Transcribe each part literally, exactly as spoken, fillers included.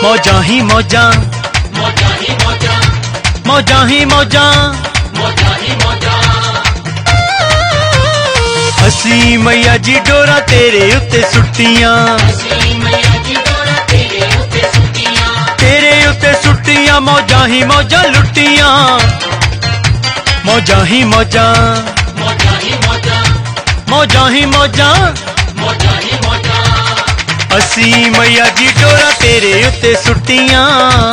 मौजा ही मौजा मौजा ही मौजा मौजा ही मौजा मौजा ही मौजा असी मैया जी डोरा तेरे उत्ते सुट्टियां असी मैया जी डोरा तेरे उत्ते सुट्टियां तेरे उत्ते सुट्टियां मौजा ही मौजा लुट्टियां मौजा ही मौजा मौजा ही मौजा मौजा ही मौजा मौजा ही मौजा असी मैया जी डोरा तेरे उत्ते सुट्टियां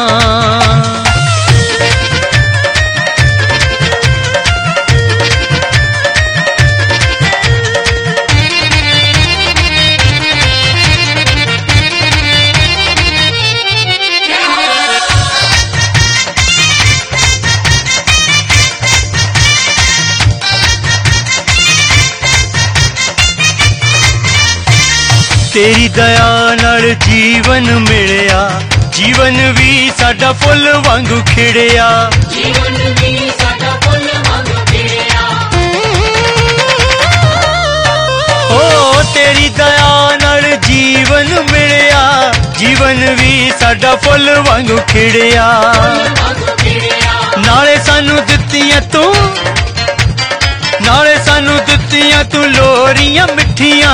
तेरी दया नाल जीवन मिलिया जीवन भी साडा फुल वांगू खिड़िया जीवन भी साडा फुल वांगू खिड़िया ओ तेरी दया नाल जीवन मिलिया जीवन भी साडा फुल वांगू खिड़िया नाले सानू दित्तियां तू नाले सानू दित्तियां तू लोरियां मिठियां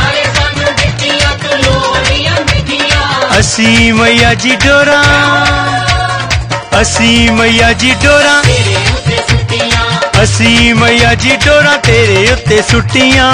असी मैया जी डोरा असी मैया जी डोरा असी मैया जी डोरा तेरे उत्ते सुट्टियां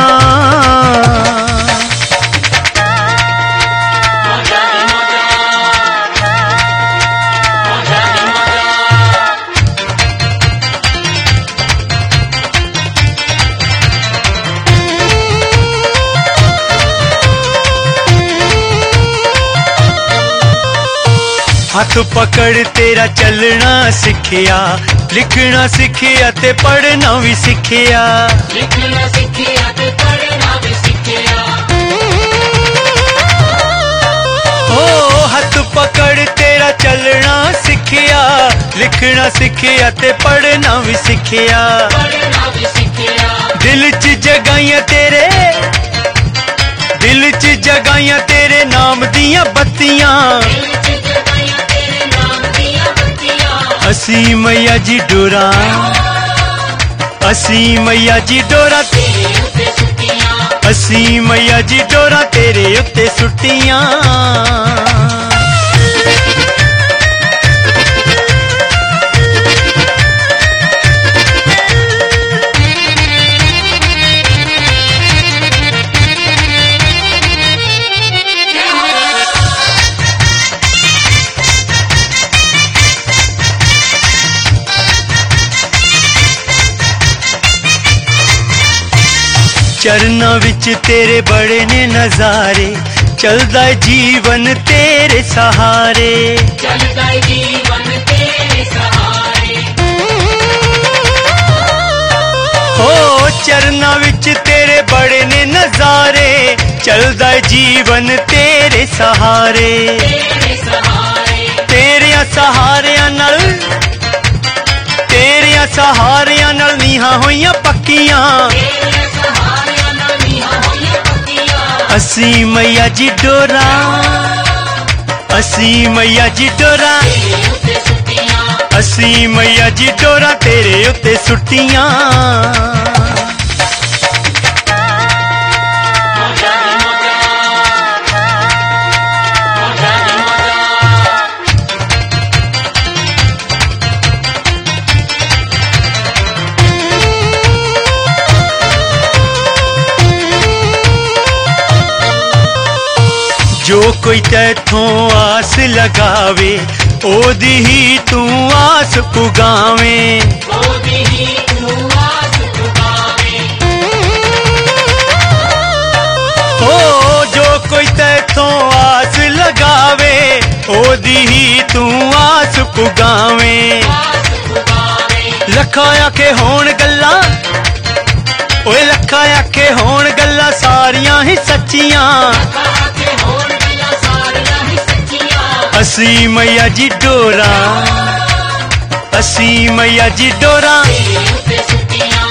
हाथ पकड़ तेरा चलना सिखिया लिखना सिखिया ते पढ़ना भी सिखिया लिखना सिखिया ते पढ़ना भी सिखिया ओ हाथ पकड़ तेरा चलना सिखिया लिखना सिखिया ते पढ़ना भी सिखिया पढ़ना भी सिखिया दिल च जगाइयां तेरे दिल च जगाइयां तेरे नाम दियां बत्तियां असी मैया जी डोरा असी मैया जी डोरा असी मैया जी डोरा तेरे उत्ते सुट्टियां चरना विच तेरे बड़े ने नजारे चलदा जीवन तेरे सहारे चलदा जीवन तेरे सहारे हो चरना विच तेरे बड़े ने नजारे चलदा जीवन तेरे सहारे तेरे सहारे तेरे सहारियां नाल तेरे सहारियां नाल नीहां होइयां पक्कियां असी मैया जी डोरा असी मैया जी डोरा असी मैया जी डोरा तेरे उत्ते सुट्टियां जो कोई तैथों आस लगावे ओदी ही तू आस पुगावे ओदी ही तू आस पुगावे ओ जो कोई तैथों आस लगावे ओदी ही तू आस पुगावे लखा आखे होण गल्लां ओए लखा आखे होण गल्लां सारियां ही सच्चियां असी मैया जी डोरा असी मैया जी डोरा